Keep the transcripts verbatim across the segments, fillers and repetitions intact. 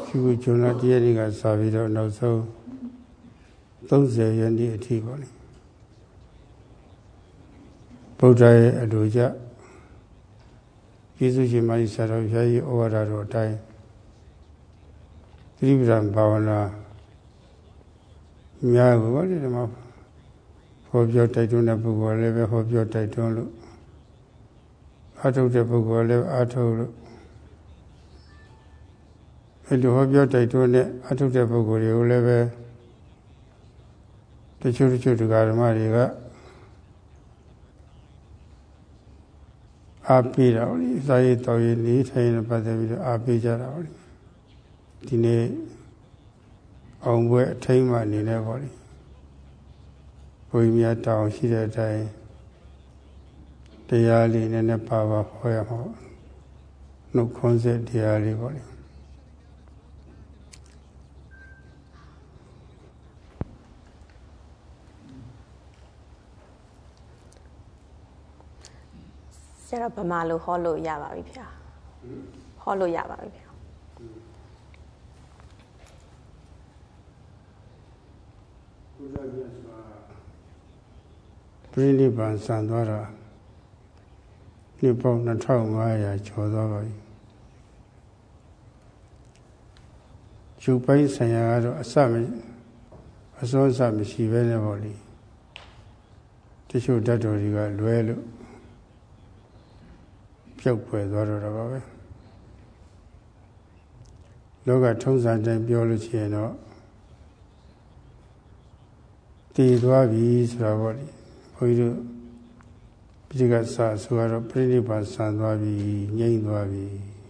ခုဂျွန်လတရက်နေ့ကစပြီးတော့နောက်ဆုံးသုံးဆယ်ရက်နေ့အထိပေါ့လေဗုဒ္ဓရဲ့အလိုကျယေရှုရှင်မကြီးဆရာတော်ဘုရားကြီးဩဝါဒတော်အတိုင်းသတိပဋ္ဌာန်ဘာဝနာများကိုပေါ့လေဒီမှာဟောပြောတိုက်တွန်းတဲ့ပုဂ္ဂိုလ်လည်းပဲဟောပြောတိုက်တွန်းလို့အားထုတ်တဲ့ပုဂ္ဂိုလ်လည်းအားထုတ်လို့အဲလိုဟောပြောတိုက်တွန်းတဲ့အထုတဲ့ပုဂ္ဂိုလ်တွေကိုလည်းပဲတချို့တချို့တရားဓမ္မတွေကအားပေးတာလေစာရေးတော်ရေးနေထိုင်နေပတ်သက်ပြီးတော့အားပေးကြတာလေဒီနေ့အောင်ပွဲအထိမ်းမှအနေနဲ့ပေါ့လေဘုရားမြတ်တောင်းရှိတဲ့အတိုင်းတရားလေးနည်းနည်းပါပါဟောရမှာနှုတ်ခွန်းဆက်တရားလေးပေါ့လေဆရာဗမာလိုဟောလို့ရပါပြီဗျာဟောလို့ရပါပြီဗျာဘုရားမြတ်စွာပြိဋိဘံစံသွားတာနှစ်ပေါင်းနှစ်ထောင်ငါးရာကျော်သွားပါပြီကျုပ်ပိုင်းဆိုင်ရာကတော့အစမအစောအစမရှိပဲနဲ့ပေါ့လေတချို့တတ်တော်တွေကလွဲလို့ပြုတ်ဖွယ်သွားတော့တာပါပဲလောကထုံးစံတိုင်းပြောလို့ရှိရင်တော့တည်သွားပြီဆိုတာပေါ့လေဘုန်းကြီးတို့ပြိကဆာဆိုတော့ပြိဋိဘံဆံသွားပြီငြိမ့်သွားပြီ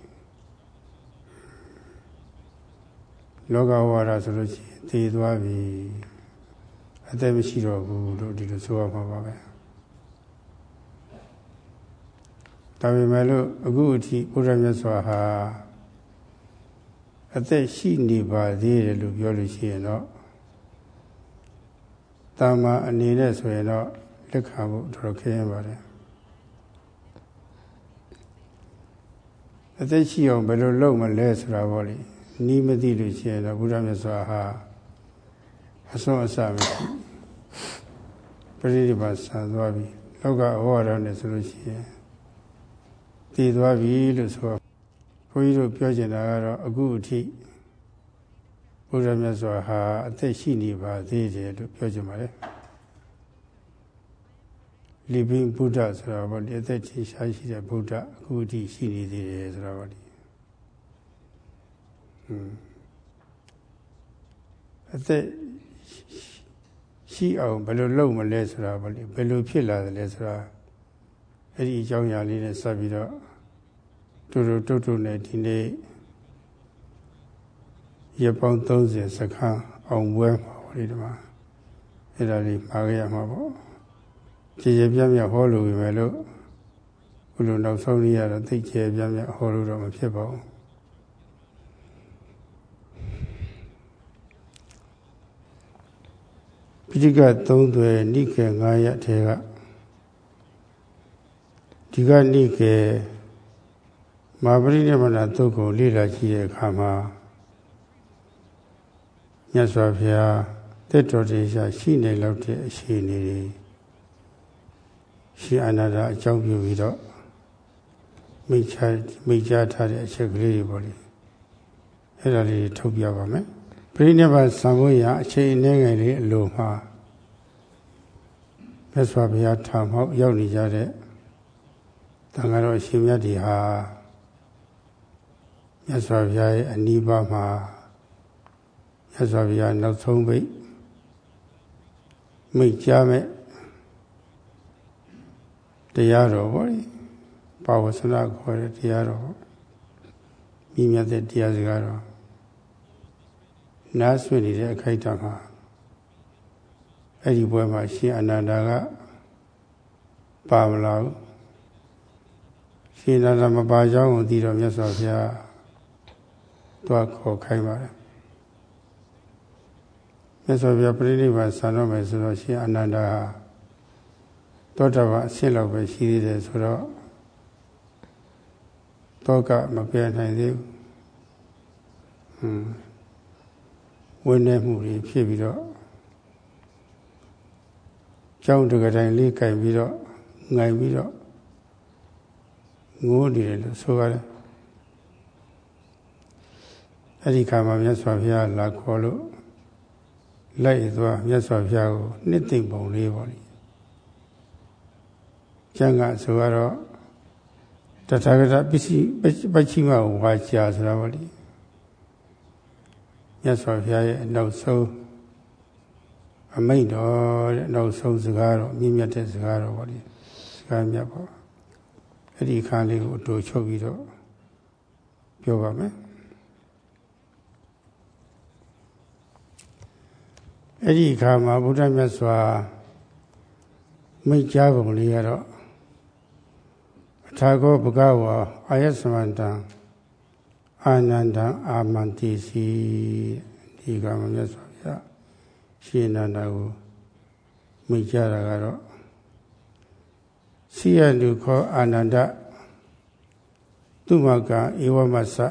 လောကဝါဒဆိုလို့ရှိရင်တည်သွားပြီအသက်မရှိတော့ဘူးလို့ဒီလိုဆိုရမှာပါပဲဒါပေမဲ့လို့အခုအထိဘုရားမြတ်စွာဟာအသက်ရှိနေပါသေးတယ်လို့ပြောလို့ရှိရင်တော့တာမန်အနေနဲ့ဆိုရင်တော့လက်ခံဖို့တော်တော်ခက်ရပါတယ်အသက်ရှိအောင်ဘယ်လိုလုပ်မလဲဆိုတာပေါ့လေနီးမသိလို့ရှိရင်တော့ဘုရားမြတ်စွာဟာအစွန်းအစမရှိပရိနိဗ္ဗာန်ဆံသွားပြီလောကဩဝါဒနဲ့ဆိုလို့ရှိရင်တည်သွားပြီလို့ဆိုတော့ဘုန်းကြီးတို့ပြောချင်တာကတော့အခုအထိဘုရားမြတ်စွာဟာအသက်ရှိနေပါသေးတယ်လို့ပြောချင်ပါတယ်living Buddha ဆိုတာပေါ့ဒီအသက်ကြီးရှားရှိတဲ့ဗုဒ္ဓအခုအထိရှိနေသေးတယ်ဆိုတာပေါ့ဒီဟွန်းအသက်ရှိအောင်ဘယ်လိုလုပ်မလဲဆိုတာပေါ့လေဘယ်လိုဖြစ်လာတယ်လဲဆိုတာအဲ့ဒီအကြောင်းအရာလေးနဲ့ဆက်ပြီးတော့တူတူတုတ်တုတ်နဲ့ဒီနေ့ရပောင်းသုံးဆယ်စခန်းအောင်ပွဲမှာပေါ့လေဒီမှာအဲ့ဒါလေးမှာခဲ့ရမှာပေါ့ခြေခြေပြတ်ပြတ်ဟောလို့ပဲလို့ဘုလိုနောက်ဆုံးလေးရတော့သိခြေပြတ်ပြတ်ဟောလို့တော့မဖြစ်ပါဘူးပိဋကသုံးသွယ်နိကေငါးရပ်ထဲကဒီကနိကေမဟာပရိနိဗ္ဗာန်သုတ်ကိုလေ့လာကြည့်တဲ့အခါမှာမြတ်စွာဘုရားတက်တော်တရားရှိနေလောက်တဲ့အခြေအနေတွေရှိအနာတာအကြောင်းပြုပြီးတော့မိချမိချထားတဲ့အချက်ကလေးတွေပေါ့လေအဲ့ဒါလေးထုတ်ပြပါမယ်ပြိဋိဘံသံဃာရအချိန်အနည်းငယ်လေးအလိုမှာမြတ်စွာဘုရားထာမောက်ရောက်နေကြတဲ့သံဃာတော်အရှင်မြတ်တွေဟာမြတ်စွာဘုရားရဲ့အနိဗ္ဗာန်မှာမြတ်စွာဘုရားနောက်ဆုံးပိတ်မိတ်ကြားမဲ့တရားတော်ပေါ့လေပါဝဆနာခေါ်တဲ့တရားတော်မြင့်မြတ်တဲ့တရားစကားတော်နားဆွေနေတဲ့အခိုက်အတန့်မှာအဲ့ဒီဘွဲမှာရှင်အနန္ဒာကပါမလာဘူးရှင်အနန္ဒာမပါကြောင်းကိုသိတော့မြတ်စွာဘုရားတွားခေါ်ခိုင်းပါတယ်မြတ်စွာဘုရားပြိဋိဘံဆံတော့မယ်ဆိုတော့ရှင်အနန္ဒာဟာသောတာပန်အဆင့်လောက်ပဲရှိသေးတယ်ဆိုတော့တောကမပြတ်နိုင်သေးဘူးမဝိနည်းမှုတွေဖြစ်ပြီးတော့ကျောင်းတကတိုင်းလေးကင်ပြီးတော့ငိုင်ပြီးတော့ငိုးနေတယ်လို့ဆိုရတယ်အဲ့ဒီခါမှာမြတ်စွာဘုရားလာခေါ်လို့လိုက်သွားမြတ်စွာဘုရားကိုနှစ်သိမ့်ပုံလေးပေါ့လေကျမ်းကဆိုတော့တထာဂတပစ္စည်းပัจฉิမဝါကြာဆိုတာပေါ့လေမြတ်စွာဘုရားရဲ့အနောက်ဆုံးအမိန့်တော်တဲ့နောက်ဆုံးစကားတော့မြင့်မြတ်တဲ့စကားတော့ပေါ့လေစကားမြတ်ပေါ့အဲ့ဒီအခါလေးကိုအတူချုပ်ပြီးတော့ပြောပါမယ်အဲ့ဒီအခါမှာဘုရားမြတ်စွာမိန့်ကြားပုံလေးကတော့အထာဂောဘဂဝါအာယသမန္တံအာနန္ဒံအာမန္တိစီဒီကမှာမြတ်စွာဘုရားရှင်အနန္ဒကိုမိန့်ကြားတာကတော့စိယတုခောအာနန္ဒသူမကဧဝမသ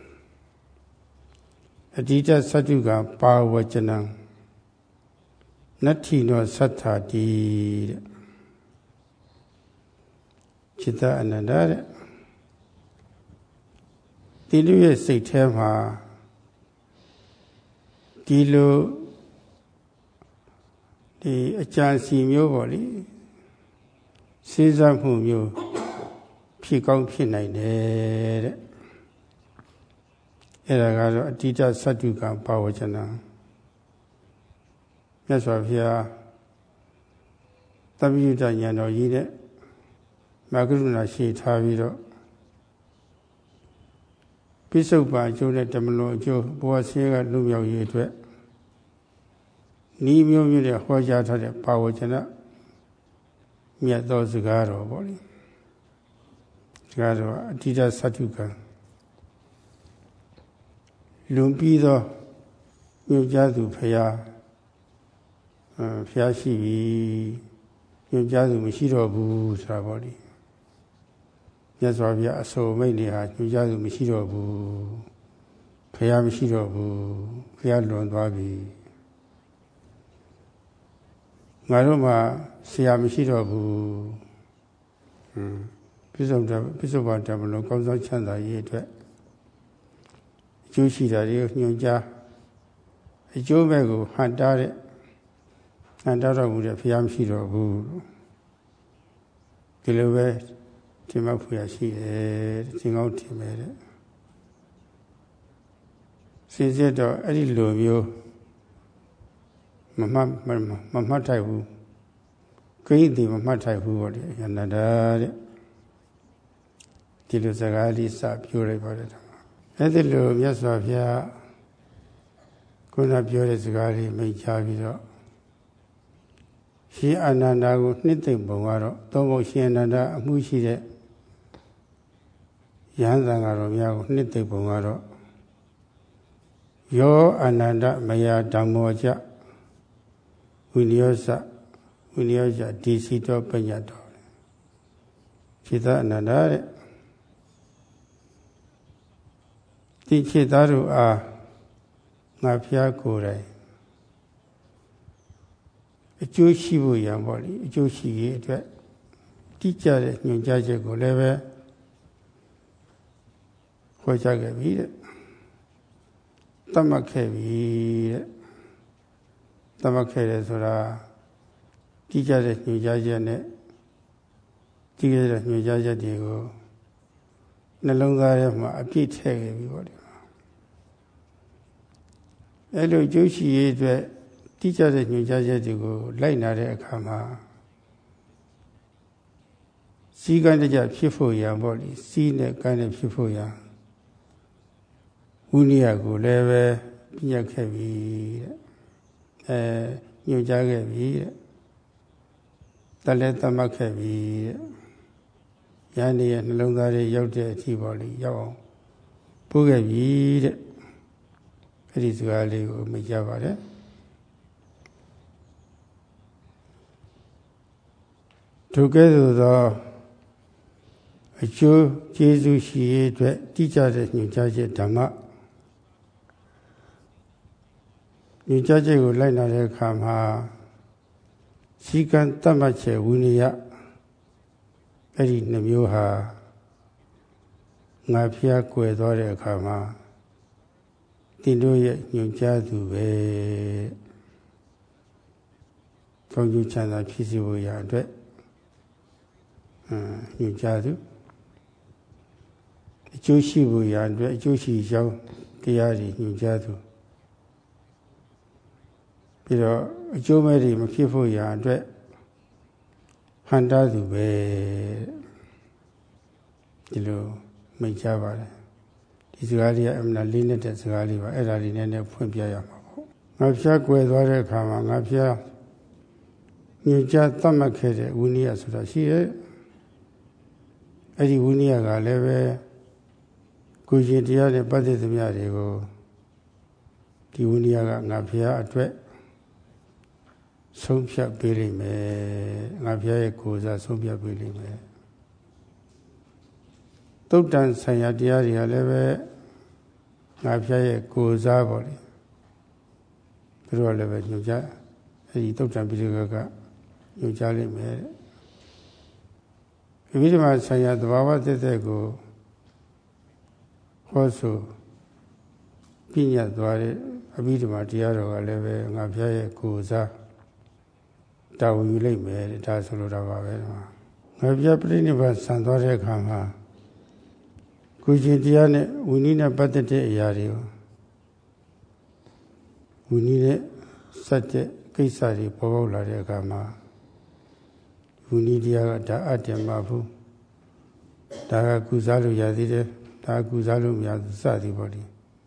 အတိတသတ္တုကပါဝจနံနတ္ထိနောသတ္ထာတိတဲ့จิตအနန္တတဲ့ဒီလူရဲ့စိတ်ထဲမှာဒီလိုဒီအကြံစီမျိုးပေါ့လေစဉ်းစားမှုမျိုးဖြစ်ကောင်းဖြစ်နိုင်တယ်တဲ့အဲ့ဒါကတော့အတိတသတ္တုကပါဝจနံမြတ်စွာဘုရားသမယုတဉာဏ်တော်ကြီးနဲ့မဂ္ဂရုဏာရှိထားပြီးတော့ပိစုပ္ပါအကျိုးနဲ့ဓမ္မလွန်အကျိုးဘဝဆင်းရဲကလွတ်မြောက်ရေးအတွက်ဤမျိုးမျိုးနဲ့ဟောကြားထားတဲ့ပါဝจนะမြတ်သောစကားတော်ပေါ့လေစကားတော်အတိတသတ္တုကလွန်ပြီးသောညွှန်ကြားသူဖရာဖျားရှိပြီညွှန်ကြားသူမရှိတော့ဘူးဆိုတာပေါ့လေမြတ်စွာဘုရားအဆိုမိတ်တွေဟာညွှန်ကြားသူမရှိတော့ဘူးဖျားမရှိတော့ဘူးဖျားလွန်သွားပြီငါတို့မှာဆရာမရှိတော့ဘူးဟွန်းပြစ္ဆုတ်ပြစ္ဆုတ်ပါဓမ္မလုံးကောင်းဆောင်ချမ်းသာရေးအတွက်အကျိုးရှိတာတွေကိုညွှန်ကြားအကျိုးမဲ့ကိုဟန်တားတဲ့ဟန်တားတော့ဘူးတဲ့ဖျားမရှိတော့ဘူးဒီလိုပဲထင်မှတ်ဖွယ်ရှိတယ်သင်ကောင်းထင်ပဲတဲ့စဉ်းစားတော့အဲ့ဒီလိုမျိုးမမှတ်မမှတ်ထိုက်ဘူးကိန်းဒီမမှတ်ထိုက်ဘူးပေါ့လေယန္တာတဲ့ဒီလိုစကားလေးစပြောလိုက်ပါတယ်အဲ့ဒီလိုမြတ်စွာဘုရားခုနပြောတဲ့စကားလေးမိတ်ချပြီးတော့ရှင်အာနန္ဒာကိုနှစ်သိမ့်ပုံကတော့သုံးဖို့ရှင်အာနန္ဒာအမှုရှိတဲ့ယဟန်သံဃာတော်များကိုနှစ်သိမ့်ပုံကတော့ယောအာနန္ဒမယဓမ္မောကြဝိနယောစဝိနယောကြဒီစီတော်ပညာတော်จิตအနန္ဒတဲ့ဒီจิตသားတို့အားငါဖျားကိုယ်တိုင်အကျိုးရှိဖို့ရံပေါ့လေအကျိုးရှိရေးအတွက်တိကျတဲ့ညွှန်ကြားချက်ကိုလည်းပဲဟောကြားခဲ့ပြီတဲ့သတ်မှတ်ခဲ့ပြီတဲ့သတ်မှတ်ခဲ့တယ်ဆိုတာတိကျတဲ့ညွှန်ကြားချက်နဲ့တိကျတဲ့ညွှန်ကြားချက်တွေကိုနှလုံးသားထဲမှာအပြည့်ထည့်ခဲ့ပြီပေါ့လေအဲ့လိုကျိုးရှိရေးအတွက်တိကျတဲ့ညွှန်ကြားချက်တွေကိုလိုက်နာတဲ့အခါမှာစီကံတကြဖြစ်ဖို့ရံပေါ့လေစီးနဲ့ကံနဲ့ဖြစ်ဖို့ရံဝိနည်းကိုလည်းပဲပြညတ်ခဲ့ပြီတဲ့အဲညွှန်ကြားခဲ့ပြီတဲ့တလည်းသတ်မှတ်ခဲ့ပြီတဲ့ယန္တိရဲ့နှလုံးသားတွေရောက်တဲ့အထိပေါ့လေရောက်အောင်ပို့ခဲ့ပြီတဲ့အဲ့ဒီစကားလေးကိုမိတ်ကြပါတယ်ထိုကဲ့သို့သောအကျိုးကျေးဇူးရှိရေးအတွက်တိကျတဲ့ညွှန်ကြားချက်ဓမ္မညွှန်ကြားချက်ကိုလိုက်နာတဲ့အခါမှာစီကံတတ်မှတ်ချက်ဝိနည်းအဲ့ဒီနှမျိုးဟာငါဖျားကွယ်သွားတဲ့အခါမှာတင်တို့ရဲ့ညွှန်ကြားသူပဲကောင်းကျိုးချမ်းသာဖြစ်စေဖို့ရအတွက်ညွှန်ကြားသူအကျိုးရှိဖို့ရအတွက်အကျိုးရှိကြောင်းတရားတွေညွှန်ကြားသူပြီးတော့အကျိုးမဲ့တွေမဖြစ်ဖို့ရအတွက်ဟန်တာသူပဲဒီလိုမိတ်ကြပါတယ်ဒီစကားလေးကအမှန်လေးနဲ့တဲ့စကားလေးပါအဲ့ဒါလေးနဲ့နဲ့ဖွင့်ပြရမှာပေါ့ငါဖျားကွယ်သွားတဲ့အခါမှာငါဖျားညွှန်ကြားသတ်မှတ်ခဲ့တဲ့ဝိနည်းဆိုတာရှိရဲ့အဲ့ဒီဝိနည်းကလည်းပဲကိုယ်ရှင်တရားနဲ့ပတ်သက်သမျှတွေကိုဒီဝိနည်းကငါဖျားအတွက်ဆုံးဖြတ်ပေးလိမ့်မယ်ငါဖျားရဲ့ကိုယ်စားဆုံးဖြတ်ပေးလိမ့်မယ်သုတ်တန်ဆိုင်ရာတရားတွေကလည်းပဲငါဖျားရဲ့ကိုယ်စားပေါ့လေသူတို့ကလည်းပဲညွှန်ကြားအဲဒီသုတ်တန်ပိဋကကညွှန်ကြားလိမ့်မယ်အဘိဓမ္မာဆိုင်ရာသဘာဝတသက်ကိုဟောဆိုပြညတ်သွားတဲ့အဘိဓမ္မာတရားတော်ကလည်းပဲငါဖျားရဲ့ကိုယ်စားတာဝန်ယူလိုက်မယ်ဒါဆိုလိုတာပါပဲငါဖျားပြိဋိနိဗ္ဗာန်ဆံသွားတဲ့အခါမှာကိုယ်ရှင်တရားနဲ့ဝိနည်းနဲ့ပတ်သက်တဲ့အရာတွေကိုဝိနည်းနဲ့စက်တဲ့ကိစ္စတွေပေါ်ပေါက်လာတဲ့အခါမှာဝိနည်းတရားကဒါအတ္တမဘူးဒါကကုစားလို့ရသေးတယ်ဒါကုစားလို့မရစသည်ပေါ့လေ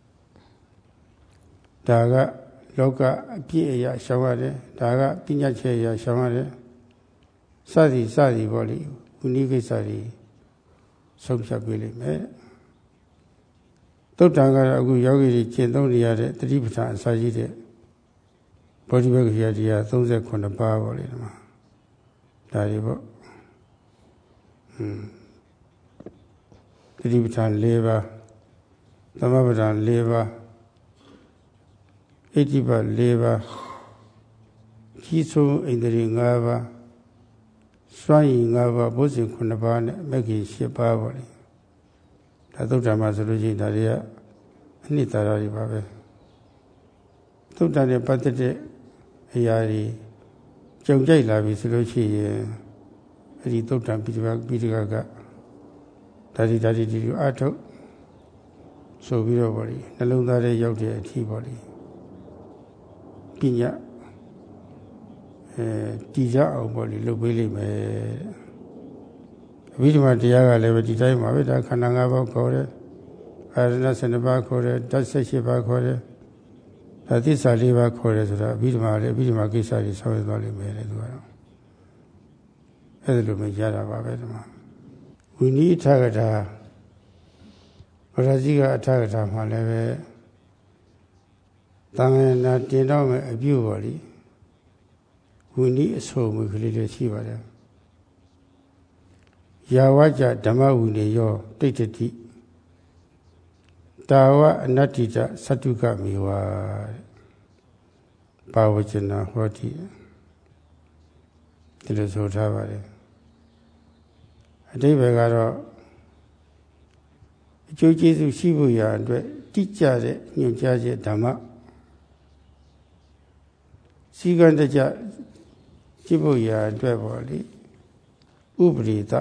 ဒါကလောကအပြည့်အရာရှောင်ရတယ်ဒါကပညာချက်အရာရှောင်ရတယ်စသည်စသည်ပေါ့လေဝိနည်းကိစ္စတွေဆုံးဖြတ်ပေးလိမ့်မယ်သုတ်တံကတော့အခုယောဂီတွေကျင့်သုံးနေရတဲ့တတိပဋ္ဌာန်အစာရှိတဲ့ဘောဓိဘဂ္ဂရာတရားသုံးခုပါးပေါ့လေဒီမှာဒါတွေပေါ့ဟွန်းတတိပဋ္ဌာန်၄ပါးသမဗ္ဗဒံ၄ပါးဣတိပတ်၄ပါးကြီးဆုံးဣန္ဒြေ၅ပါးစွမ်းရည်၅ပါးဘုဇင်ခုနှစ်ပါးနဲ့မဂ္ဂင်၈ပါးပေါ့လေဒါသုတ္တံမှာဆိုလို့ရှိရင်ဒါတွေကအနှစ်သာရတွေပါပဲသုတ္တံနဲ့ပတ်သက်တဲ့အရာတွေကြုံကြိုက်လာပြီဆိုလို့ရှိရင်အဲ့ဒီသုတ္တံပိဋကပိဋကကဒါဒီဒါဒီဒီအထုတ်ဆိုပြီးတော့ပေါ့လေနှလုံးသားထဲရောက်တဲ့အထီးပေါ့လေပညာအဲတည်ကြအောင်ပေါ့လေလုပ်ပေးလိမ့်မယ်အဘိဓမ္မာတရားကလည်းပဲဒီတိုင်းပါပဲဒါခန္ဓာ၅ပါးခေါ်တယ်အာရဏ၁၂ပါးခေါ်တယ်ဓာတ်၁၈ပါးခေါ်တယ်ဒါသစ္စာ၄ပါးခေါ်တယ်ဆိုတာအဘိဓမ္မာလည်းအဘိဓမ္မာကိစ္စတွေဆောက်ရသွားလိမ့်မယ်လေသူကတော့အဲ့ဒါလိုမှရတာပါပဲဒီမှာဝိနည်းအထာဂတာဗရဇိကအထာဂတာမှာလည်းပဲသံဃာနာတင်တော့မယ်အပြုပါလိဝိနည်းအဆိုမှုကလေးတွေရှိပါတယ်ယာဝကြဓမ္မဝိနည်းယောတိဋ္ဌတိတာဝအနတ္တိတသတ္တုကမေဝပါဝဇနာဟောတိဒီလိုဆိုထားပါတယ်အတိပ္ပယ်ကတော့အကျိုးကျေးဇူးရှိဖို့ရာအတွက်တိကျတဲ့ညွှန်ကြားချက်ဓမ္မစီကံတကြရှိဖို့ရာအတွက်ပေါ့လေဥပရိသ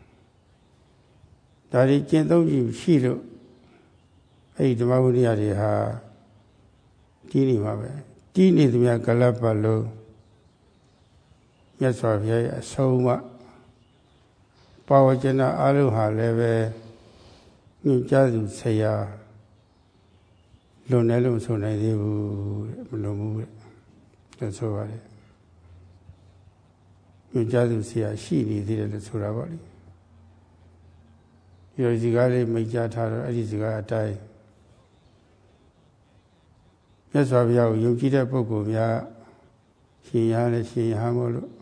ဒါတွေကျင့်သုံးကြည့်ရှိလို့အဲ့ဒီဓမ္မဝိနည်းတွေဟာကြီးနေမှာပဲကြီးနေသမျှကလပ်ပတ်လုံးမြတ်စွာဘုရားရဲ့အဆုံးအမပါဝဇ္ဇနာအလုံးဟာလည်းပဲညွှန်ကြားသူဆရာလွန်တယ်လို့မဆိုနိုင်သေးဘူးမလွန်ဘူးလို့ဆိုပါတယ်ညွှန်ကြားသူဆရာရှိနေသေးတယ်လို့ဆိုတာပေါ့လေဒီလိုစကားလေးမိတ်ကြားထားတော့အဲ့ဒီစကားအတိုင်းမြတ်စွာဘုရားကိုယုံကြည်တဲ့ပုဂ္ဂိုလ်များရှင်ရလည်းရှင်ရမို့လို့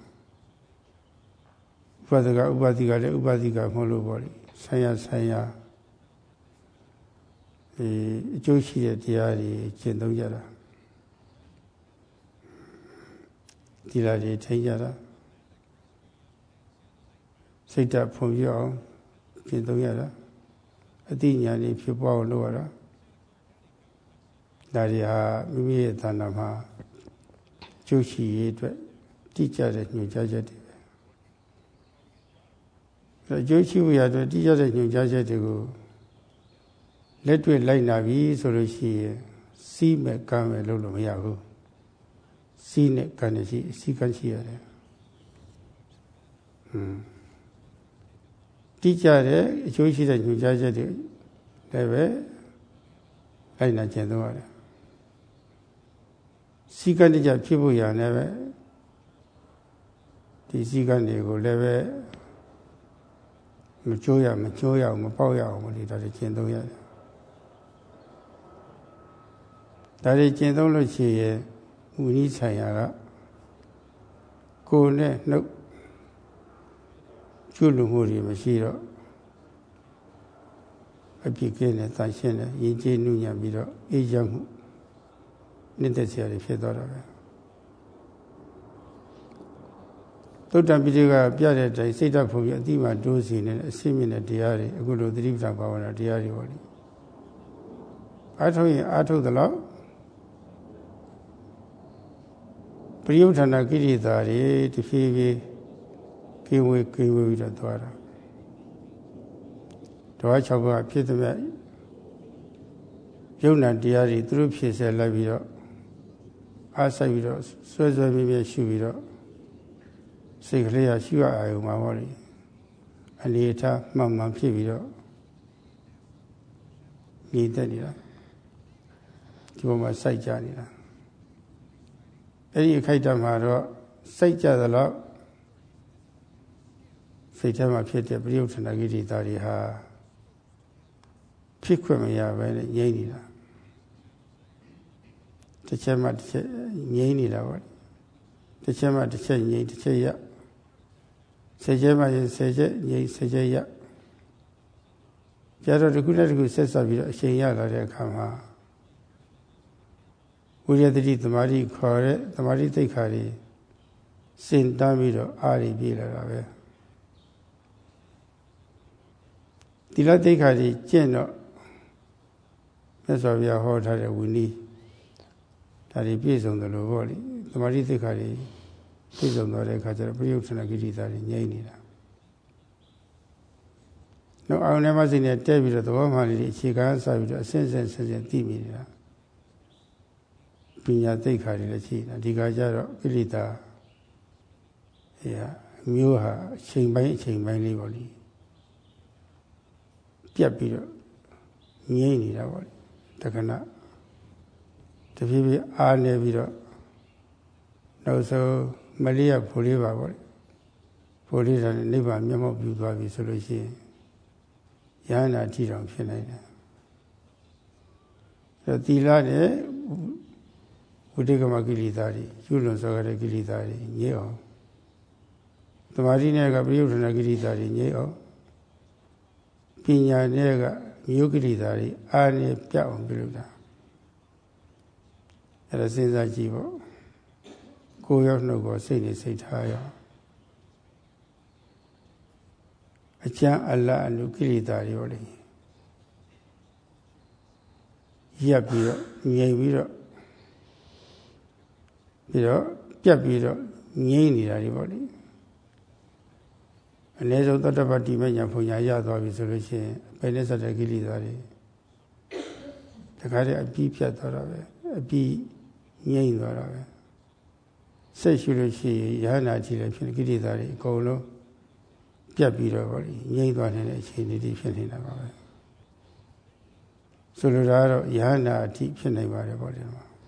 ဥပဒကဥပတိကလည်းဥပတိကမို့လို့ပေါ့လေဆိုင်ရဆိုင်ရအဲအကျိုးရှိတဲ့တရားတွေကျင့်သုံးကြတာဒီလာတွေထိကြတာစိတ်ဓာတ်ဖွံ့ဖြိုးအောင်ကျင့်သုံးရတာအသိဉာဏ်တွေဖြစ်ပေါ်အောင်လုပ်ရတာဒါတွေဟာမိမိရဲ့သာနာမှာကျုပ်ရှိရေးအတွက်တိကျတဲ့ညွှန်ကြားချက်တွေပဲအဲကျုပ်ရှိဖို့ရအတွက်တိကျတဲ့ညွှန်ကြားချက်တွေကိုလက်တွေ့လိုက်နာပြီဆိုလို့ရှိရင်စီးမဲ့ကမ်းမဲ့လုပ်လို့မရဘူးစီးနဲ့ကမ်းနဲ့ရှိစီးကမ်းရှိရတယ်ဟွန်းတိကျတဲ့အကျိုးရှိတဲ့ညွှန်ကြားချက်တွေလည်းပဲလိုက်နာကျင့်သုံးရတယ်စီကံတကြဖြစ်ဖို့ရလည်းပဲဒီစီကံတွေကိုလည်းပဲမကြိုးရမကြိုးရအောင်မပေါက်ရအောင်မလို့ဒါတွေကျင့်သုံးရတယ်ဒါတွေကျင့်သုံးလို့ရှိရင်ဝိနည်းဆိုင်ရာကကိုယ်နဲ့နှုတ်ကျွလူမှုတွေမရှိတော့အပြစ်ကင်းတဲ့တန်ရှင်းတဲ့ရည်ကြည်နုညံ့ပြီးတော့အေးချမ်းမှုနှစ်သက်စရာတွေဖြစ်သွားတာပဲသုတ္တပိဋကပြတဲ့အတိုင်းစိတ်ဓာတ်ဖို့ပြီးအတိမတိုးစီနေတဲ့အစိမ့်မြင့်တဲ့တရားတွေအခုလိုသတိပဋ္ဌာန်ဘာဝနာတရားတွေပေါ့လေအားထုတ်ရင်အားထုတ်သလောက်ပရိယုဌာဏကိရိတာတွေတဖြည်းဖြည်းကိဝေကိဝေပြီးတော့သွားတာဓဝါ၆ပါးဖြစ်တဲ့ယုံနာတရားတွေသူတို့ဖြစ်ဆက်လိုက်ပြီးတော့အားဆိုင်ပြီးတော့ဆွဲဆွဲပြည့်ပြည့်ရှုပြီးတော့စိတ်ကလေးရရှုရအောင်မှာပေါ့လေအနေထားမှန်မှန်ဖြစ်ပြီးတော့ညီတက်နေတာဒီပေါ်မှာစိုက်ကြနေတာအဲ့ဒီအခိုက်အတန့်မှာတော့စိုက်ကြသလောက်စိတ်ထဲမှာဖြစ်တဲ့ပရိယုဌာဏကိရိတာတွေဟာဖြစ်ခွင့်မရပဲနဲ့ငြိမ့်နေတာတစ်ချက်မှတစ်ချက်ငြိမ့်နေတာပေါ့တစ်ချက်မှတစ်ချက်ငြိမ့်တစ်ချက်ရဆယ်ချက်မှဆယ်ချက်ငြိမ့်ဆယ်ချက်ရကြတော့တစ်ခုနဲ့တစ်ခုဆက်ဆက်ပြီးတော့အချိန်ရလာတဲ့အခါမှာဝိရဒတိသမာဓိခေါ်တဲ့သမာဓိသိက္ခာတွေစင်တန်းပြီးတော့အားရပြေလာတာပဲသီလသိက္ခာတွေကျင့်တော့မြတ်စွာဘုရားဟောထားတဲ့ဝိနည်းဒါတွေပြည့်စုံတယ်လို့ပေါ့လေသမာဓိသိက္ခာတွေပြည့်စုံသွားတဲ့အခါကျတော့ပရိယုဌာဏကိရိတာတွေငြိမ့်နေတာနောက်အောင်နေမစိနဲ့တဲပြီးတော့သဘောမှန်လေးတွေအခြေခံစပြီးတော့အစဉ်စဉ်ဆက်ဆက်သိမိနေတာပညာသိက္ခာတွေလည်းရှိနေတာဒီကကြတော့ကိရိတာအဲမျိုးဟာအချိန်ပိုင်းအချိန်ပိုင်းလေးပေါ့လေပြတ်ပြီးတော့ငြိမ့်နေတာပေါ့လေတက္ကနာတဖြည်းဖြည်းအားနေပြီးတော့နောက်ဆုံးမလေးရဖိုလေးပါပေါ့လေဖိုလေးတာနိဗ္ဗာန်မျက်မှောက်ပြုသွားပြီဆိုလို့ရှိရင်ယန္တာထီတော်ဖြစ်နိုင်တယ်အဲသီလနဲ့ဝိတေကမကိလေသာတွေကျွလွန်စောရတဲ့ကိလေသာတွေငြိအောင်သမာဓိနဲ့ကပရိယုဌာဏကိလေသာတွေငြိအောင်ပညာနဲ့ကမြို့ကိလေသာတွေအားနဲ့ပြောက်အောင်ပြုလုပ်တာအဲ့ဒါစဉ်းစားကြည့်ပေါ့ကိုယ်ရောက်နှုတ်ကိုစိတ်နဲ့စိတ်ထားရအကျမ်းအလအနုကိလေသာတွေရောလေရပ်ပြီးတော့ငြိမ်ပြီးတော့ပြီးတော့ပြတ်ပြီးတော့ငြိမ့်နေတာတွေပေါ့လေအနည်းဆုံးသတ္တပတိမညာဖွညာရသွားပြီဆိုလို့ရှိရင်ဘယ်နဲ့စတဲ့ကိလေသာတွေတခါတည်းအပြီးဖြတ်သွားတာပဲအပြီးငြိမ့်သွားတာပဲဆက်ရှိလို့ရှိရင်ယဟနာကြည့်လည်းဖြစ်ကိလေသာတွေအကုန်လုံးပြတ်ပြီးတော့ဗောလေငြိမ့်သွားတဲ့အခြေအနေတွေဖြစ်နေတာပါပဲဆိုလိုတာကတော့ယဟနာအထိဖြစ်နိုင်ပါတယ်ဗောလေ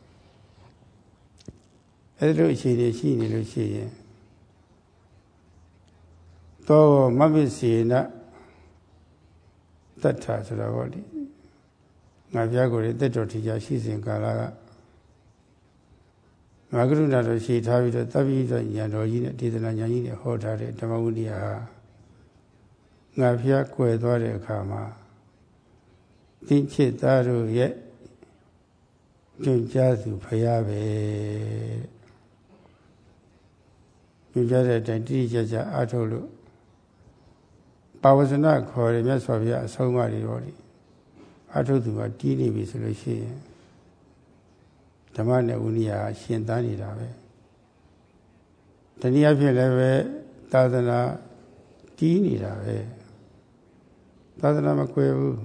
အဲ့လိုအခြေအနေရှိနေလို့ရှိရင်သောမမစ္စေနတတ္ထာဆိုတာဗောလေငါပြကိုယ်တက်တော်ထီကြရှိစဉ်ကာလကငါကရုဏာတော်ရှိထားပြီးတော့တပ္ပိသောဉာဏ်တော်ကြီးနဲ့ဒေသနာဉာဏ်ကြီးနဲ့ဟောထားတဲ့ဓမ္မဝိနည်းဟာငါဖျားကွယ်သွားတဲ့အခါမှာသင်္ချစ်သားတို့ရဲ့ကြွကြားသူဖျားပဲညွှန်ကြားတဲ့အတိုင်းတိတိကျကျအားထုတ်လို့ပါဝဇနာခေါ်ရမြတ်စွာဘုရားအဆုံးအမတွေတော့လေအားထုတ်သူကတီးနေပြီဆိုလို့ရှိရင်ဓမ္မနဲ့ဝိနည်းဟာရှင်သန်နေတာပဲတနည်းအားဖြင့်လည်းပဲသာသနာတီးနေတာပဲသာသနာမကွယ်ဘူး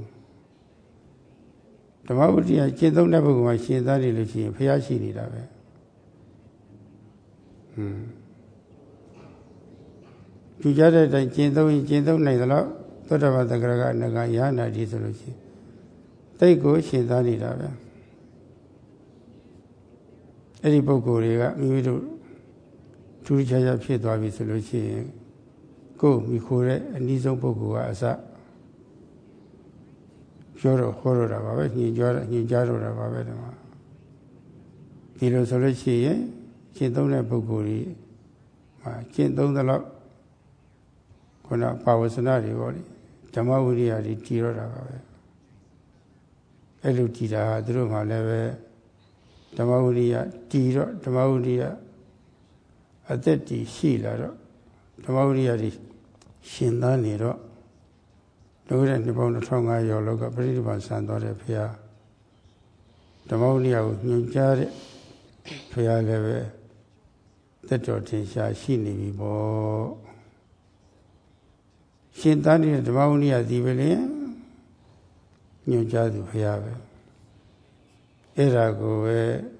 ဓမ္မဝိနည်းကကျင့်သုံးတဲ့ပုဂ္ဂိုလ်မှာရှင်သန်နေလို့ရှိရင်ဘုရားရှိနေတာပဲဟွန်းကြည်ကြတဲ့အတိုင်းကျင့်သုံးရင်ကျင့်သုံးနိုင်သလားသောတာပန်သဂရကအနကယဟနာတိဆိုလို့ရှိရင်တိတ်ကိုရှင်သန်နေတာပဲအဲ့ဒီပုဂ္ဂိုလ်တွေကမိမိတို့ထူးခြားခြားဖြစ်သွားပြီဆိုလို့ရှိရင်ကိုယ်မိခိုးတဲ့အနည်းဆုံးပုဂ္ဂိုလ်ကအစပြောတော့ခေါ်တော့တာပါပဲညင်ကြညင်ကြတော့တာပါပဲဒီမှာဒီလိုဆိုလို့ရှိရင်ကျင့်သုံးတဲ့ပုဂ္ဂိုလ်ကြီးမှာကျင့်သုံးသလောက်ခုနပါဝစနာတွေပေါ့လေဓမ္မဝိရိယတွေတည်တော့တာပါပဲအဲ့လိုတည်တာဟာသူတို့မှလည်းပဲဓမ္မဝိရိယတည်တော့ဓမ္မဝိရိယအသက်တည်ရှိလာတော့ဓမ္မဝိရိယတွေရှင်သန်နေတော့တို့တဲ့နှစ်ပေါင်းတစ်ထောင်ငါးရာလောက်ကပရိနိဗ္ဗာန်ဆံတော်တဲ့ဘုရားဓမ္မဝိရိယကိုညွှန်ကြားတဲ့ဘုရားလည်းပဲသက်တော်ထင်ရှားရှိနေပြီပေါ့ရှင်သန်နေတဲ့ဓမ္မဝိရိယဒီပဲလေညွှန်ကြားသူဘုရားပဲအဲ့ဒါကိုပဲ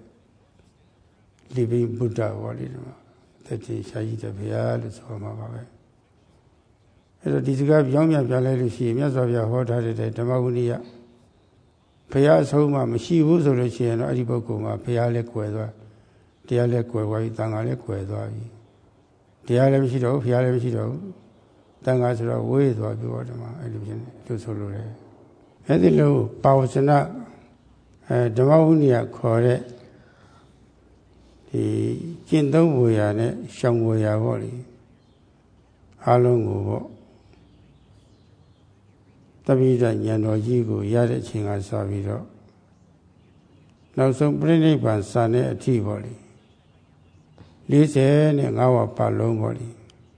လိဘိဗုဒ္ဓဝါလိဓမ္မသက်ထင်ရှားရှိတဲ့ဘုရားလို့ဆိုမှာပါပဲအဲ့တော့ဒီစကားပြောင်းပြန်ပြန်လဲလို့ရှိရင်မြတ်စွာဘုရားဟောထားတဲ့ဓမ္မဝိနည်းဘုရားအဆုံးမှမရှိဘူးဆိုလို့ရှိရင်တော့အဲ့ဒီပုဂ္ဂိုလ်မှာဘုရားလည်းကွယ်သွားတရားလည်းကွယ်သွားပြီတန်ခါလည်းကွယ်သွားပြီတရားလည်းမရှိတော့ဘူးဘုရားလည်းမရှိတော့ဘူးတန်ခါဆိုတော့ဝေးသွားပြီပေါ့ဒီမှာအဲ့လိုဖြစ်နေလို့ဆိုလို့လေအဲ့ဒီလိုပါဝဇနာအဲဓမ္မဝိနည်းခေါ်တဲ့ဒီကျင့်သုံးဖို့ရနဲ့ရှောင်ဖို့ရပေါ့လေအားလုံးကိုပေါ့တပိဋကဉာဏ်တော်ကြီးကိုရတဲ့အချိန်ကစပြီးတော့နောက်ဆုံးပြိဋိဘံစာနဲ့အထိပေါ့လေလေးဆယ်နဲ့ငါးဝါပတ်လုံးပေါ့လေ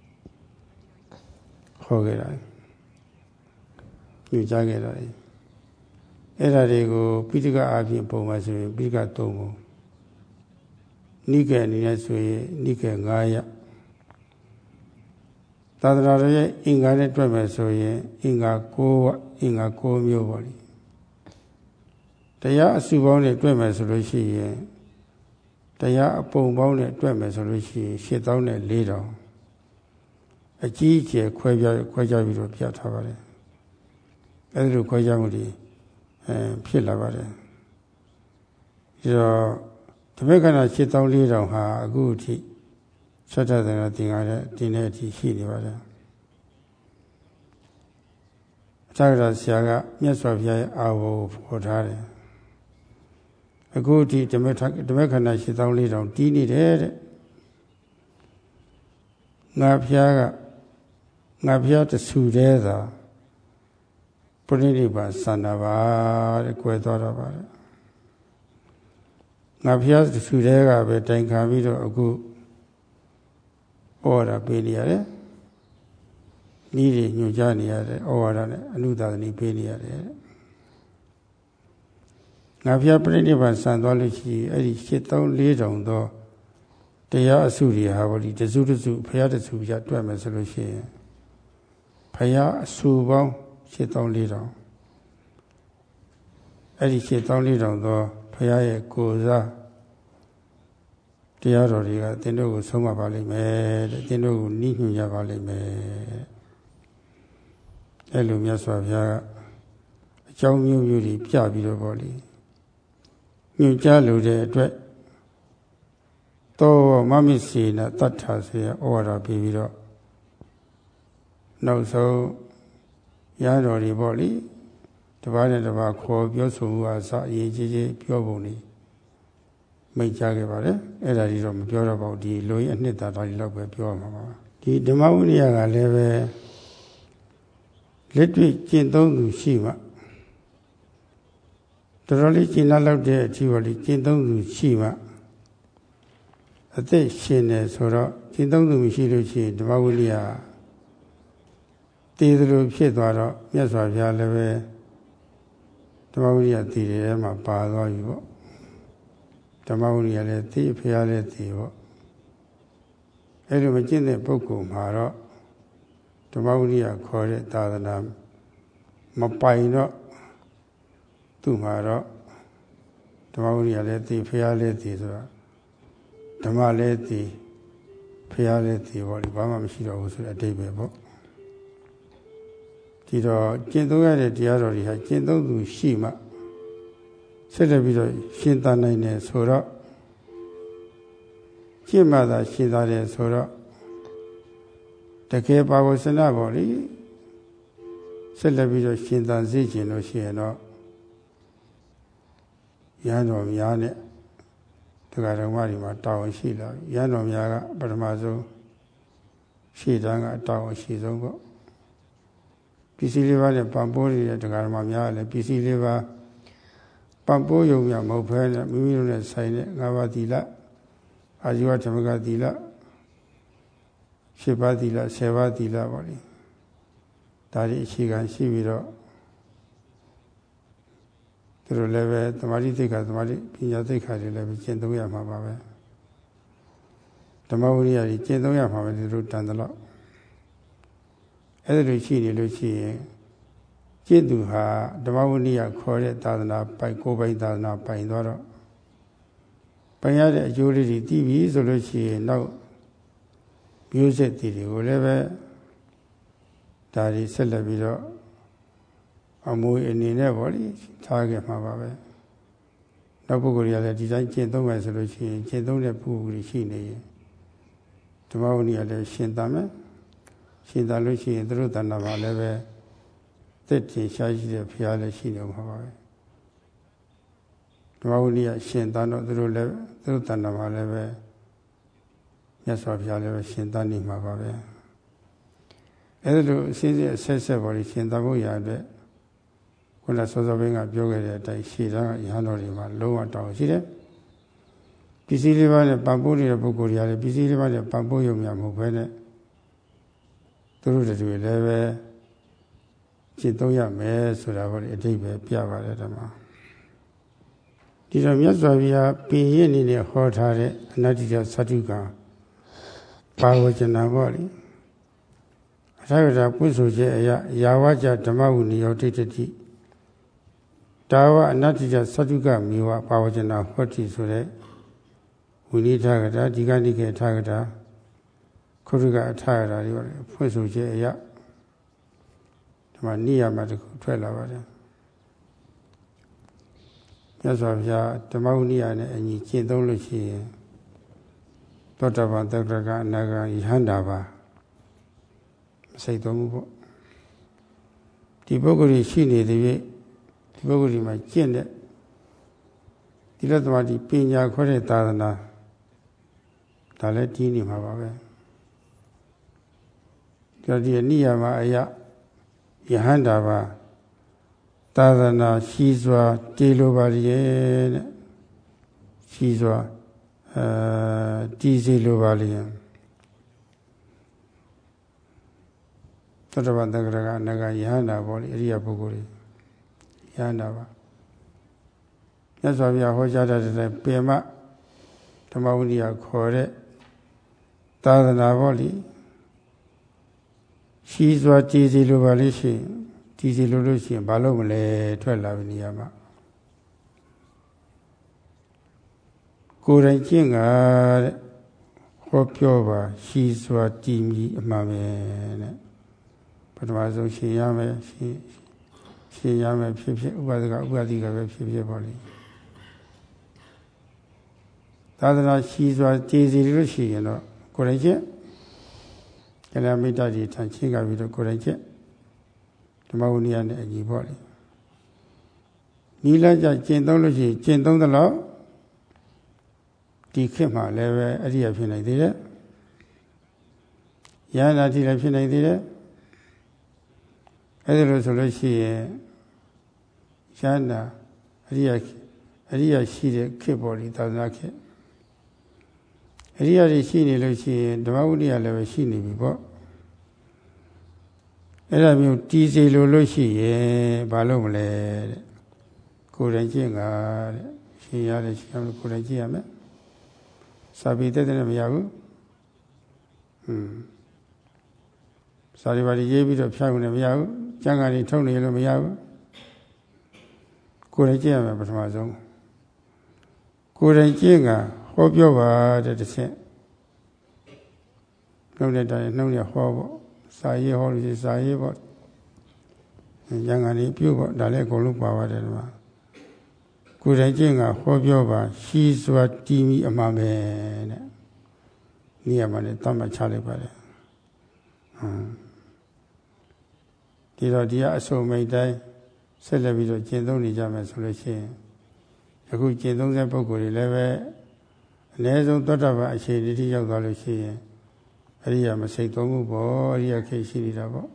ခေါ်ခဲ့တာညွှန်ကြားခဲ့တာအဲ့ဒါတွေကိုပိဋကအားဖြင့်ပုံမှန်ဆိုရင်ပိဋကသုံးပုံနိကေအနေနဲ့ဆိုရင်နိကေငါးရပ်သာသနာတော်ရဲ့အင်္ဂါနဲ့တွက်မယ်ဆိုရင်အင်္ဂါကိုးဝအင်္ဂါကိုးမျိုးပေါ့လေတရားအစုပေါင်းနဲ့တွက်မယ်ဆိုလို့ရှိရင်တရားအပုံပေါင်းနဲ့တွက်မယ်ဆိုလို့ရှိရင်ရှစ်သောင်းနဲ့လေးတောင်အကြီးအကျယ်ခွဲပြားခွဲခြားပြီးတော့ပြထားပါတယ်အဲဒီလိုခွဲခြားမှုတွေအဲဖြစ်လာပါတယ်ဒီတော့တပည့်ခန္ဓာရှစ်သောင်းလေးတောင်ဟာအခုအထိသတ္တသနာသင်္ကာတဲ့ဒီနေ့အထိရှိနေပါတယ်အထာဂရဆရာကမြတ်စွာဘုရားရဲ့အာဘောကိုပေါ်ထားတယ်အခုအထိဓမ္မဓမ္မခန္ဓာရှစ်သောင်းလေးတောင်တီးနေတယ်တဲ့ငါဘုရားကငါဘုရားတဆူတည်းသာပရိနိဗ္ဗာန်ဆန္ဒပါတဲ့ကွယ်သွားတော့ပါတဲ့ငါဘုရားတဆူတည်းကပဲတိုင်ခံပြီးတော့အခုဩဝါဒပေးနေရတယ်။ဤတွေညွှန်ကြားနေရတယ်ဩဝါဒနဲ့အနုသာသနီပေးနေရတယ်။ငါဖျားပြိဋိဘံဆံသွားလို့ရှိရင်အဲ့ဒီရှစ်သောင်းလေးတောင်သောတရားအစုတွေဟာဘောဒီတစုတစုဖျားတစုပြတွက်မယ်ဆိုလို့ရှိရင်ဖျားအစုပေါင်းရှစ်သောင်းလေးတောင်အဲ့ဒီရှစ်သောင်းလေးတောင်သောဖျားရဲ့ကိုယ်စားတရားတော်တွေကသင်တို့ကိုဆုံးမပါလိမ့်မယ်တဲ့သင်တို့ကိုနှီးညွှန်ကြပါလိမ့်မယ်အဲ့လိုမြတ်စွာဘုရားကအကြောင်းမျိုးမျိုးတွေပြပြီးတော့ပေါ့လေညွှန်ကြားလို့တဲ့အတွက်သောမမစ္စေနတတ္ထာဆိုရဩဝါဒပေးပြီးတော့နောက်ဆုံးရတော်တွေပေါ့လေတပါးနဲ့တပါးခေါ်ပြောဆိုမှုအစအရေးကြီးကြီးပြောပုံနေမိတ်ကြခဲ့ပါတယ်အဲ့ဒါကြီးတော့မပြောတော့ပါဘူးဒီလူကြီးအနှစ်သာတော်ကြီးလောက်ပဲပြောမှာပါဒီဓမ္မဝိနည်းကလည်းပဲလက်တွေ့ကျင့်သုံးသူရှိမှတော်တော်လေးကျင့်လာလောက်တဲ့အထိပေါ့လေကျင့်သုံးသူရှိမှအအသက်ရှင်နေဆိုတော့ကျင့်သုံးသူမရှိလို့ရှိရင်ဓမ္မဝိနည်းဟာတည်သလိုဖြစ်သွားတော့မြတ်စွာဘုရားလည်းပဲဓမ္မဝိနည်းတည်တယ်ထဲမှာပါသွားပြီပေါ့ဓမ္မဝိနည်းလည်းတည်ဘုရားလည်းတည်ပေါ့အဲ့လိုမကျင့်တဲ့ပုဂ္ဂိုလ်မှာတော့ဓမ္မဝိနည်းခေါ်တဲ့သာသနာမပိုင်တော့သူ့မှာတော့ဓမ္မဝိနည်းလည်းတည်ဘုရားလည်းတည်ဆိုတော့ဓမ္မလည်းတည်ဘုရားလည်းတည်ပေါ့ဒီဘာမှမရှိတော့ဘူးဆိုတဲ့အဓိပ္ပာယ်ပေါ့ဒီတော့ကျင့်သုံးရတဲ့တရားတော်တွေဟာကျင့်သုံးသူရှိမှဆက်လက်ပြီးတော့ရှင်းသနိုင်တယ်ဆိုတော့ကျင့်မှသာရှင်းသားတယ်ဆိုတော့တကယ်ပါဝဆနာပေါ့လေဆက်လက်ပြီးတော့ရှင်းသစေခြင်းလို့ရှိရင်တော့ရဟန်းတော်များနဲ့တရားတော်မတွေမှာတောင်းရှိလာရဟန်းတော်များကပထမဆုံးရှေ့တန်းကတောင်းရှိဆုံးပေါ့ပစ္စည်းလေးပါးနဲ့ပံပိုးနေတဲ့တရားတော်များလည်းပစ္စည်းလေးပါးပံပိုးယုံမြမဟုတ်ဘဲနဲ့မိမိတို့နဲ့ဆိုင်တဲ့ငါးပါးသီလအာဇီဝဓမ္မကသီလရှစ်ပါးသီလဆယ်ပါးသီလပေါ့လေဒါတွေအခြေခံရှိပြီးတော့သူတို့လည်းပဲသမာဓိသိက္ခာသမာဓိပညာသိက္ခာတွေလည်းပဲကျင့်သုံးရမှာပါပဲဓမ္မဝိနည်းတွေကျင့်သုံးရမှာပဲသူတို့တန်တယ်လို့အဲ့ဒါလိုရှိနေလို့ရှိရင်ကျင့်သူဟာဓမ္မဝိနည်းခေါ်တဲ့သာသနာပိုင်ကိုယ်ပိုင်သာသနာပိုင်သွားတော့ပိုင်ရတဲ့အကျိုးလေးတွေသိပြီဆိုလို့ရှိရင်နောက်မျိုးဆက်တွေကိုလည်းပဲဒါတွေဆက်လက်ပြီးတော့အမွေအနေနဲ့ပေါ့လေထားခဲ့မှာပါပဲနောက်ပုဂ္ဂိုလ်တွေကလည်းဒီတိုင်းကျင့်သုံးမယ်ဆိုလို့ရှိရင်ကျင့်သုံးတဲ့ပုဂ္ဂိုလ်တွေရှိနေရင်ဓမ္မဝိနည်းလည်းရှင်းတတ်မယ်ရှင်းတတ်လို့ရှိရင်သူတို့တဏ္ဍာမှာလည်းပဲသက်တည်ရှားရှိတဲ့ဘုရားလည်းရှိနေမှာပါပဲဓမ္မဝိနည်းရှင်းတတ်တော့သူတို့လည်းသူတို့တဏ္ဍာမှာလည်းပဲမြတ်စွာဘုရားလည်းပဲရှင်းတတ်နေမှာပါပဲအဲဒါလိုအစဉ်စဉ်အဆက်ဆက်ပေါ်ပြီးရှင်းတတ်ဖို့ရတဲ့ခုနစောစောဘင်းကပြောခဲ့တဲ့အတိုင်းရှေ့တန်းကရဟန်းတော်တွေမှာလုံးဝတောင်းရှိတယ်ပစ္စည်းလေးပါးနဲ့ပံ့ပိုးနေတဲ့ပုဂ္ဂိုလ်တွေကလည်းပစ္စည်းလေးပါးနဲ့ပံ့ပိုးရုံများမဟုတ်ဘဲနဲ့သူတို့တွေလည်းပဲကျင့်သုံးရမယ်ဆိုတာဟောဒီအဓိပ္ပာယ်ပြပါတယ်ဓမ္မဒီတော့မြတ်စွာဘုရားပြင်ရအနေနဲ့ဟောထားတဲ့အနတ္တိယသတ္တုကပါဝဇနာပေါ့လေအထာဂတပွင့်ဆိုခြင်းအရာယာဝကြဓမ္မဝိနည်းယောတိတ္တိဒါဝအနတ္တိယသတ္တုကမေဝပါဝဇနာဟောတိဆိုတဲ့ဝိနည်းထာဂတာဒီကနိကေထာဂတာခုရကအထာဂတာတွေပေါ့လေဖွင့်ဆိုခြင်းအရာဒီမှာနိယမတခုထွက်လာပါတယ်မြတ်စွာဘုရားဓမ္မဝိနည်းနဲ့အညီကျင့်သုံးလို့ရှိရင်သောတာပန်သက္ကရာကအနာဂါယဟန္တာပါမစိတ်သုံးဘူးပေါ့ဒီပုဂ္ဂိုလ်ရှိနေတဲ့ပြည့်ဒီပုဂ္ဂိုလ်မှာကျင့်တဲ့ဒီလက်သမားဒီပညာခေါ်တဲ့သာသနာဒါလည်းတည်နေမှာပါပဲဒီဒီနိယမအယယဟန္တာပါသာသနာရှိစွာတည်လိုပါရဲ့တဲ့ရှိစွာအဲတည်စီလိုပါလေသောတပန်တက္ကရာကအနာဂယဟန္တာပေါ့လေအရိယပုဂ္ဂိုလ်တွေယဟန္တာပါမြတ်စွာဘုရားဟောကြားတဲ့ပင်မဓမ္မဝိနည်းခေါ်တဲ့သာသနာပေါ့လေရှိစွာတည်စီလိုပါလိမ့်ရှိတည်စီလိုလို့ရှိရင်ဘာလို့မလဲထွက်လာပြီနေရာမှာကိုယ်တိုင်ကျင့်ကတဲ့ဟောပြောပါရှိစွာတည်မြည်အမှန်ပဲတဲ့ပထမဆုံးရှင်းရမယ်ရှင်းရှင်းရမယ်ဖြစ်ဖြစ်ဥပဒကဥပဒိကပဲဖြစ်ဖြစ်ပါလိမ့်သာသနာရှိစွာတည်စီလို့ရှိရင်တော့ကိုယ်တိုင်ကျင့်ကလမိတ္တဒီထန်ချင်းကပြီးတော့ကိုယ်တိုင်ကျင့်ဓမ္မဝိနည်းနဲ့အညီပေါ့လေနီလာကြကျင့်သုံးလို့ရှိရင်ကျင့်သုံးသလောက်ဒီခေတ်မှာလည်းပဲအရိယာဖြစ်နိုင်သေးတယ်ယန္တာတိလည်းဖြစ်နိုင်သေးတယ်အဲ့ဒါလို့ဆိုလို့ရှိရင်ယန္တာအရိယာအရိယာရှိတဲ့ခေတ်ပေါ်ဒီသာသနာခေတ်အရိယာတွေရှိနေလို့ရှိရင်ဓမ္မဝိနည်းလည်းပဲရှိနေပြီပေါ့အဲ့ဒါမျိုးတီးစီလို့လို့ရှိရင်ဘာလို့မလဲတဲ့ကိုယ်တိုင်ကျင့်ကတဲ့ရှင်ရတယ်ရှင်ရလို့ကိုယ်တိုင်ကျင့်ရမယ်စာပေတက်တဲ့မရဘူးဟွန်းစာရီပါရီရေးပြီးတော့ဖြောင်းနေမရဘူးကျန်ကနေထုတ်နေလို့မရဘူးကိုယ်တိုင်ကျင့်ရမယ်ပထမဆုံးကိုယ်တိုင်ကျင့်ကဟောပြောပါတဲ့တစ်ချက်နှုတ်နဲ့တိုင်းနှုတ်နဲ့ဟောပေါ့စာရေးဟောလို့ရှိစာရေးပေါ့ကျန်ကနေပြုတ်ပေါ့ဒါလည်းအကုန်လုံးပါပါတယ်ဒီမှာကိုယ်တိုင်ကျင့်ကဟောပြောပါရှိစွာတီးမိအမှန်ပဲတဲ့နေရာမှာလည်းတတ်မှတ်ချလိုက်ပါတယ်ဟမ်ဒီတော့ဒီကအစုံမိတ်တိုင်းဆက်လက်ပြီးတော့ကျင့်သုံးနေကြမယ်ဆိုလို့ရှိရင်အခုကျင့်သုံးတဲ့ပုဂ္ဂိုလ်တွေလည်းပဲအနည်းဆုံးသောတာပန်အခြေအနေထိရောက်သွားလို့ရှိရင်အရိယာမစိတ်သုံးမှုပေါ့အရိယာခေရှိနေတာပေါ့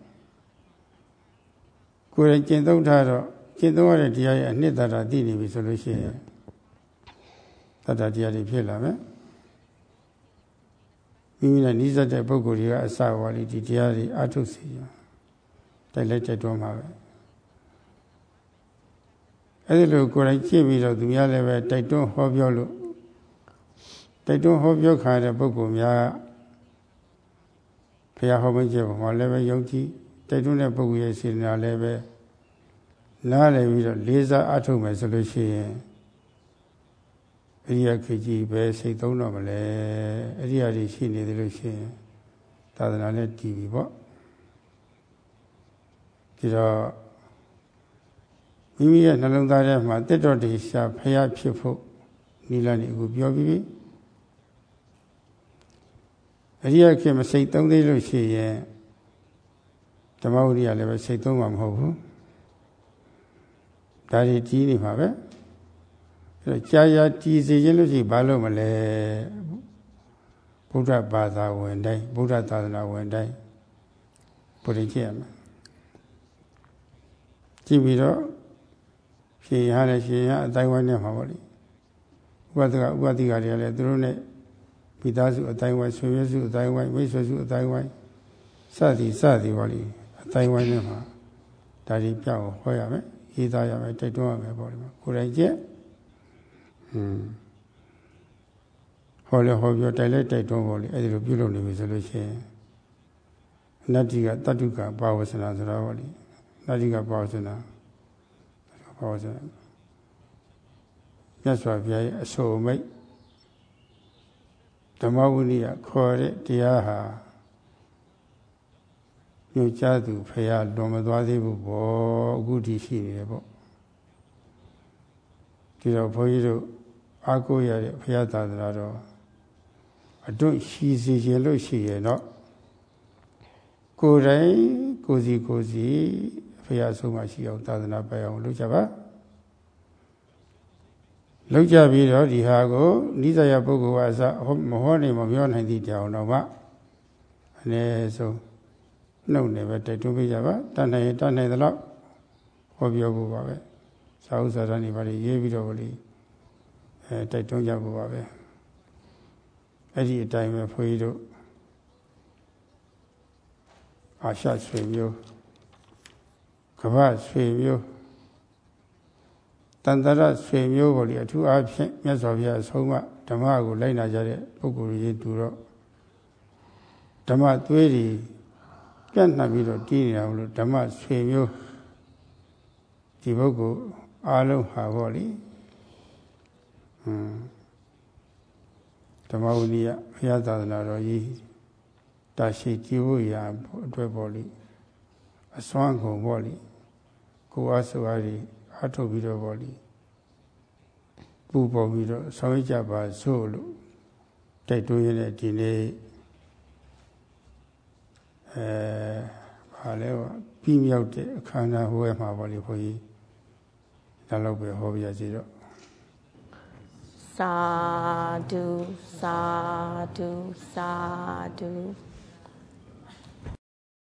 ကိုယ်တိုင်ကျင့်သုံးထားတော့ကျင့်သုံးရတဲ့တရားရဲ့အနှစ်သာရသိနေပြီဆိုလို့ရှိရင်တတ္တတရားတွေဖြစ်လာမယ်မိမိနဲ့နှိစက်တဲ့ပုဂ္ဂိုလ်တွေကအစဝါလီဒီတရားတွေအထုတ်စီတိုက်လိုက်တိုက်တွန်းမှာပဲအဲဒီလိုကိုယ်တိုင်ကြည့်ပြီးတော့သူများလည်းပဲတိုက်တွန်းဟောပြောလို့တိုက်တွန်းဟောပြောခါတဲ့ပုဂ္ဂိုလ်များဘုရားဟောမင်းကျပေါ်မှာလည်းပဲယုံကြည်တိုက်တွန်းတဲ့ပုဂ္ဂိုလ်ရဲ့စေတနာလည်းပဲနားလည်ပြီးတော့လေးစားအထုတ်မယ်ဆိုလို့ရှိရင်အရိယာခေကြီးပဲစိတ်သုံးတော့မလဲအရိယာတွေရှိနေတယ်လို့ရှိရင်သာသနာလည်းတည်ပြီပေါ့ဒီတော့မိမိရဲ့နှလုံးသားထဲမှာတက်တော်တေရှာဖျားဖြစ်ဖို့နိလန်ကိုပြောပြီးအရိယာခေမစိတ်သုံးသေးလို့ရှိရင်ဓမ္မဝိရိယလည်းပဲစိတ်သုံးမှာမဟုတ်ဘူးဒါတွေကြီးနေမှာပဲအဲကြာကြာကြီးစီခြင်းလို့ရှိဘာလို့မလဲဗုဒ္ဓဘာသာဝင်တိုင်းဗုဒ္ဓသာသနာဝင်တိုင်းဘုရင်ကြည့်ရမယ်ကြည့်ပြီးတော့ရှင်ရတဲ့ရှင်ရအတိုင်းဝိုင်းနဲ့မှာပေါ့လေဥပဒကဥပတိကတွေလည်းသူတို့နဲ့မိသားစုအတိုင်းဝိုင်းဆွေမျိုးစုအတိုင်းဝိုင်းမိတ်ဆွေစုအတိုင်းဝိုင်းစသည်စသည်ပေါ့လေအတိုင်းဝိုင်းနဲ့မှာဒါတွေပြောက်ဟောရမယ်ရေးသားရမယ်တိုက်တွန်းရမယ်ပေါ့လေကိုယ်တိုင်ကျက်ဟွန်းဟောလေဟောပြောတိုက်လိုက်တိုက်တွန်းပေါ့လေအဲ့ဒီလိုပြုလုပ်နေပြီဆိုလို့ရှိရင်နတ္တိကတတ္တုကဘာဝဆနာဆိုတာပေါ့လေနတ္တိကဘာဝဆနာဘာဝဆနာမြတ်စွာဘုရားရဲ့အဆိုအမိတ်ဓမ္မဝိနည်းခေါ်တဲ့တရားဟာညွှန်ကြားသူဖရာလွန်မသွားသေးဘူးပေါ့အခုတည်းရှိနေတယ်ပေါ့ဒီတော့ဘုန်းကြီးတို့အားကိုးရတဲ့ဖရာသာသနာတော်အတွန့်ရှိစေခြင်းလို့ရှိရင်တော့ကိုယ်တိုင်ကိုယ်စီကိုယ်စီဖရာအဆုံးမရှိအောင်သာသနာပိုင်အောင်လုပ်ကြပါလောက်ကြပြီးတော့ဒီဟာကိုနိစ္စယပုဂ္ဂိုလ်ကအစမဟောနိုင်မပြောနိုင်သည့်တောင်တော့မှအနည်းဆုံးနှုတ်နေပဲတိုက်တွန်းပေးကြပါတတ်နိုင်တတ်နိုင်သလောက်ဟောပြောဖို့ပါပဲစာဥစာရဏီပါရေးပြီးတော့လေအဲတိုက်တွန်းကြဖို့ပါပဲအဲ့ဒီအတိုင်းပဲခွေးတို့အာရှဆွေမျိုးကမ္ဘာဆွေမျိုးတန်တရဆွေမျိုးကိုလေအထူးအားဖြင့်မြတ်စွာဘုရားအဆုံးအမဓမ္မကိုလိုက်နာကြတဲ့ပုဂ္ဂိုလ်ကြီးတူတော့ဓမ္မသွေးတွေပြန့်နှံ့ပြီးတော့တည်နေတာလို့ဓမ္မဆွေမျိုးဒီပုဂ္ဂိုလ်အားလုံးဟာပေါ့လေဟွန်းဓမ္မဝိနည်းဘုရားသာသနာတော်ကြီးတာရှိကြည်ဖို့ရာအတွက်ပေါ့လေအစွမ်းကုန်ပေါ့လေကိုယ်အားဆိုအားကြီးအထုတ်ပြီးတော့ပေါ့လေပူပေါ်ပြီးတော့ဆောင်ရွက်ကြပါစို့လို့တိုက်တွန်းရတဲ့ဒီနေ့အဲဘာလဲပြီးမြောက်တဲ့အခမ်းအနားဟိုးရမှာပေါ့လေခွန်ကြီးဒါတော့ပဲဟောပြရစီတော့သာဓုသာဓုသာဓု